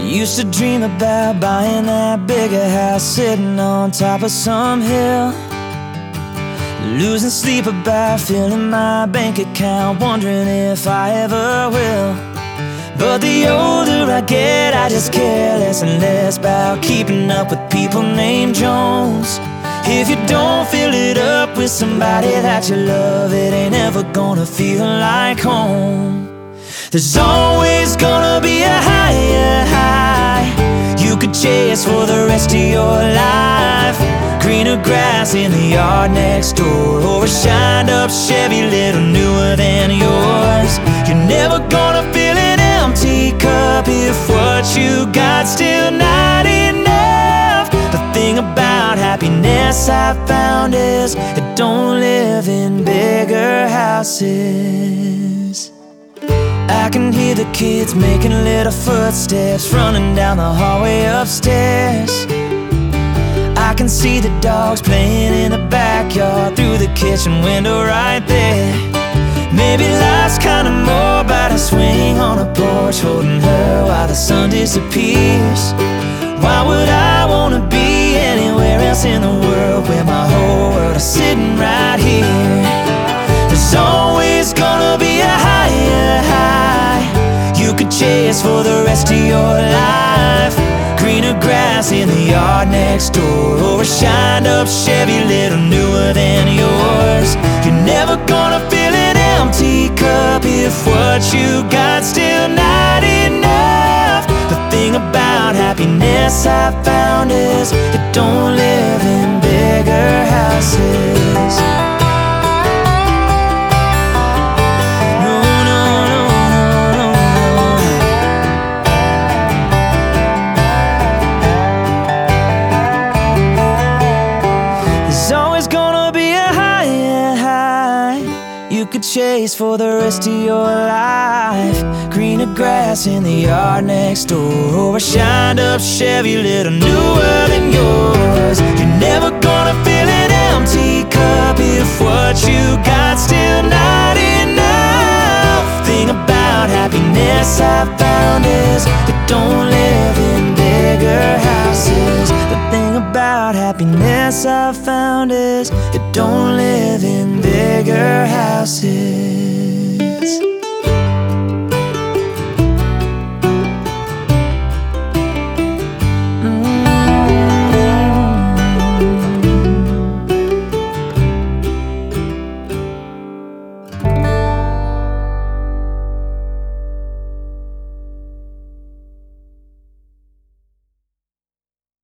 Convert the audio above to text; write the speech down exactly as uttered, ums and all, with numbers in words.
Used to dream about buying that bigger house, sitting on top of some hill, losing sleep about filling my bank account, wondering if I ever will. But the older I get, I just care less and less about keeping up with people named Jones. If you don't fill it up with somebody that you love, it ain't ever gonna feel like home. There's always gonna be a higher high you could chase for the rest of your life. Greener grass in the yard next door, or a shined up Chevy little newer than yours. You're never gonna fill an empty cup if what you got's still not enough. The thing about happiness I found is it don't live in bigger houses. I can hear the kids making little footsteps running down the hallway upstairs. I can see the dogs playing in the backyard through the kitchen window right there. Maybe life's kinda more about a swing on a porch, holding her while the sun disappears. Why would I wanna be anywhere else in the world where my whole world is sitting right here? There's always gonna be a higher high you could chase for the rest of your life. Greener grass in the yard next door, or a shined up Chevy little newer than yours. You're never gonna fill an empty cup if what you got's still not enough. The thing about happiness I found is it don't live in bigger houses. You could chase for the rest of your life. Greener grass in the yard next door, or a shined up Chevy little newer than yours. You're never gonna fill an empty cup if what you got's still not enough. Thing about happiness I found is it don't live in bigger houses. The thing about happiness I found is it don't live in bigger houses.